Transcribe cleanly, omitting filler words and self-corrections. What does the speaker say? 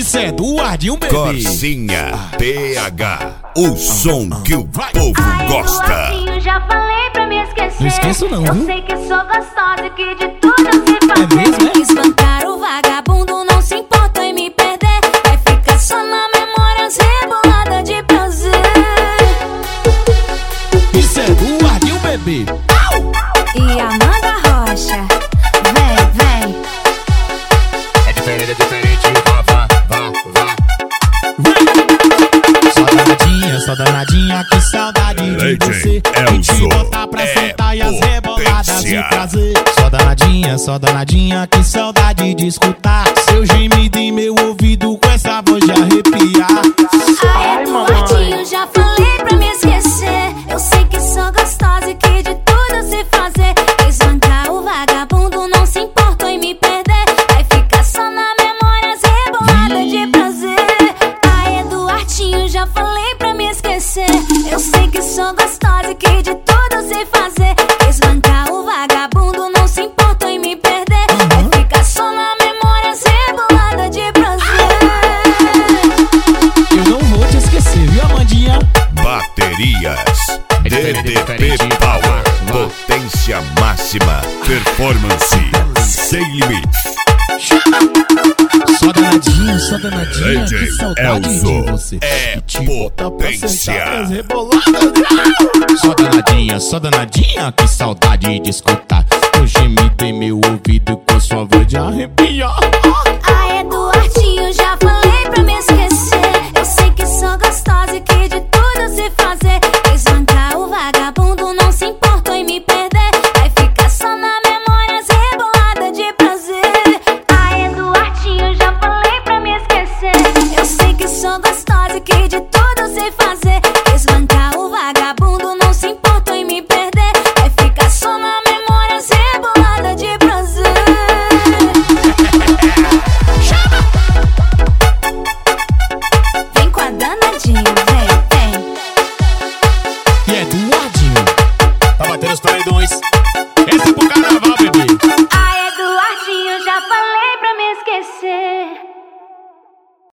Isso é Eduardinho, bebê. Corsinha PH, o som que o povo gosta. Eduardinho, já falei pra me esquecer. Não esqueço não, eu viu? sei que sou gostosa e que de tudo eu sei fazer. É mesmo, é? Espancar o vagabundo, não se importa em me perder. Vai ficar só na memória rebolada de prazer. Isso é Eduardinho, bebê. E Amanda Rocha, vem. É diferente, vá. Só danadinha, que saudade de você. E te botar pra sentar e as reboladas de prazer. Só danadinha, que saudade de escutar seu gemido em meu ouvido com essa voz de arrepiar. Ai, Eduardinho, já falei pra me esquecer. Eu sei que sou gostosa e que de tudo eu sei fazer. Espancar o vagabundo, não se importa em me perder. Vai ficar só na memória rebolada de prazer. Ai, Eduardinho, já falei pra me esquecer. Eu sei que sou gostosa e que de tudo eu sei fazer. Espancar o vagabundo, não se importa em me perder. Vai ficar só na memória rebolada de prazer. Eu não vou te esquecer, viu, Amandinha? Baterias DDP Power, potência máxima, performance sem limites. Só danadinha, que saudade Elzo de você. é E te botar pra sentar e as potência. reboladas. Só danadinha, que saudade de escutar o gemido em meu ouvido com sua voz de arrepiar. Ai, Eduardinho, já falei pra me esquecer. Eu sei que sou gostosa e que de tudo eu sei fazer. Espancar o vagabundo, não se importa em me perder. Vai ficar só na memória rebolada de prazer. Ai, Eduardinho, já falei pra me esquecer. Eu sei que sou gostosa e que de tudo eu sei fazer. Espancar o vagabundo, não se importa em me perder. Vai ficar só na memória rebolada de prazer. Vem com a danadinha, vem. E é Eduardinho. Tá batendo os paredões. Esse é pro cara